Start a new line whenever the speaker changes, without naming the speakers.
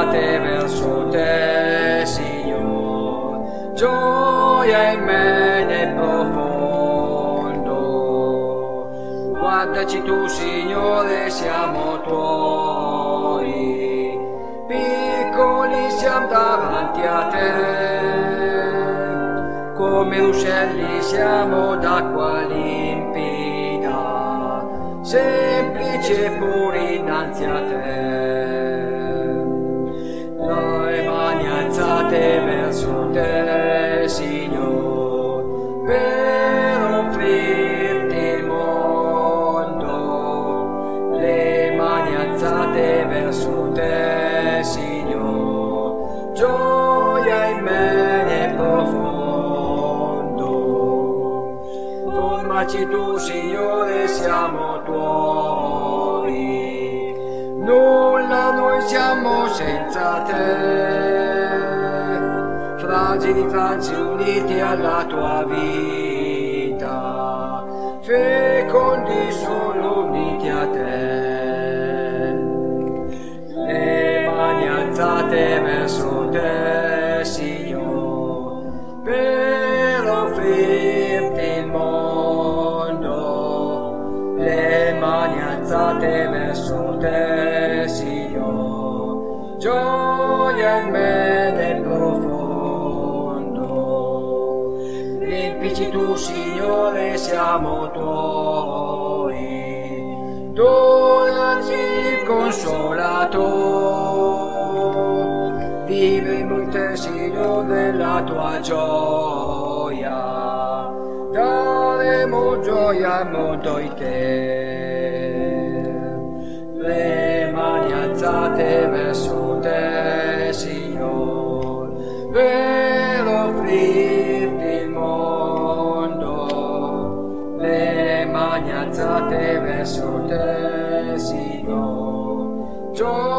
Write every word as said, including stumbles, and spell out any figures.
alzate verso te, Signore, gioia in me nel profondo. Guardaci tu, Signore, siamo tuoi, piccoli siamo davanti a te, come uccelli siamo d'acqua limpida, semplici e puri innanzi a te. Le mani alzate verso te, Signore, per offrirti il mondo. Le mani alzate verso te, Signore, gioia in me nel profondo. Formaci tu, Signore, siamo tuoi, nulla noi siamo senza te, fragili falsi uniti alla tua vita, fecondi solo uniti a te. Le mani alzate verso te, Signore, per offrirti il mondo. Le mani alzate verso te, Signore, gioia in me nel profondo. Riempici tu, Signore, siamo tuoi, donaci il Consolator, vivremo in te, Signore, la tua gioia, daremo gioia al mondo in te. Le mani alzate verso te, Signore, per offrirti il mondo. Le mani alzate verso te, Signore, gioia